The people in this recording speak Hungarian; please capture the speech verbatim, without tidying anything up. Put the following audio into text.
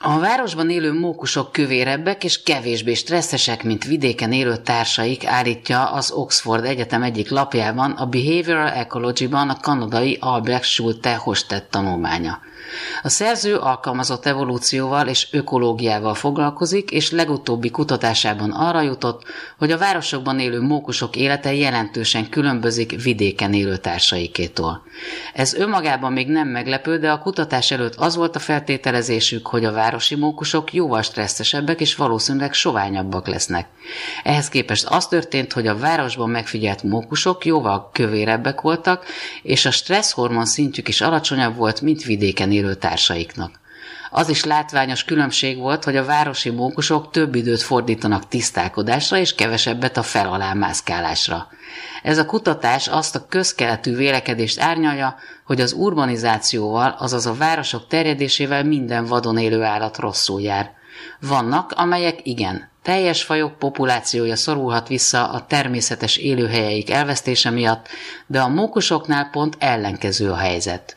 A városban élő mókusok kövérebbek és kevésbé stresszesek, mint vidéken élő társaik, állítja az Oxford Egyetem egyik lapjában a Behavioral Ecology-ban a kanadai Albrecht Schulte Hostad tanulmánya. A szerző alkalmazott evolúcióval és ökológiával foglalkozik, és legutóbbi kutatásában arra jutott, hogy a városokban élő mókusok élete jelentősen különbözik vidéken élő társaikétól. Ez önmagában még nem meglepő, de a kutatás előtt az volt a feltételezésük, hogy a városi mókusok jóval stresszesebbek és valószínűleg soványabbak lesznek. Ehhez képest az történt, hogy a városban megfigyelt mókusok jóval kövérebbek voltak, és a stresszhormon szintjük is alacsonyabb volt, mint vidéken élő társaiknak. Az is látványos különbség volt, hogy a városi mókusok több időt fordítanak tisztálkodásra és kevesebbet a fel alá mászkálásra. Ez a kutatás azt a közkeletű vélekedést árnyalja, hogy az urbanizációval, azaz a városok terjedésével minden vadon élő állat rosszul jár. Vannak, amelyek igen, teljes fajok populációja szorulhat vissza a természetes élőhelyeik elvesztése miatt, de a mókusoknál pont ellenkező a helyzet.